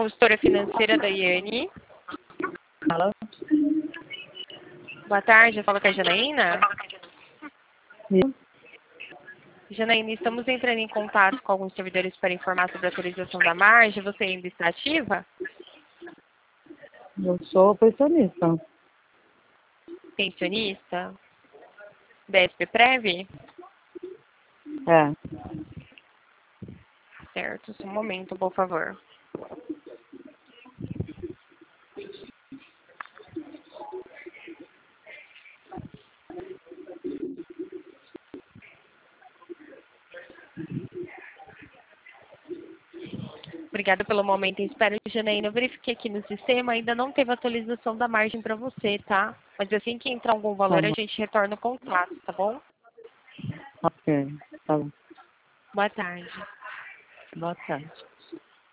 consultora financeira da Iane. Fala. Boa tarde, eu falo com a Janaína. Sim. Janaína, estamos entrando em contato com alguns servidores para informar sobre a atualização da margem. Você ainda está ativa? Eu sou pensionista. Pensionista? DSP-Prev? É. Certo, só um momento, por favor. Obrigada pelo momento em espera, Janaína. Eu verifiquei aqui no sistema, ainda não teve atualização da margem para você, tá? Mas assim que entrar algum Tá valor, a bom. gente retorna o contato, tá bom? Ok. Tá bom. Boa tarde. Boa tarde.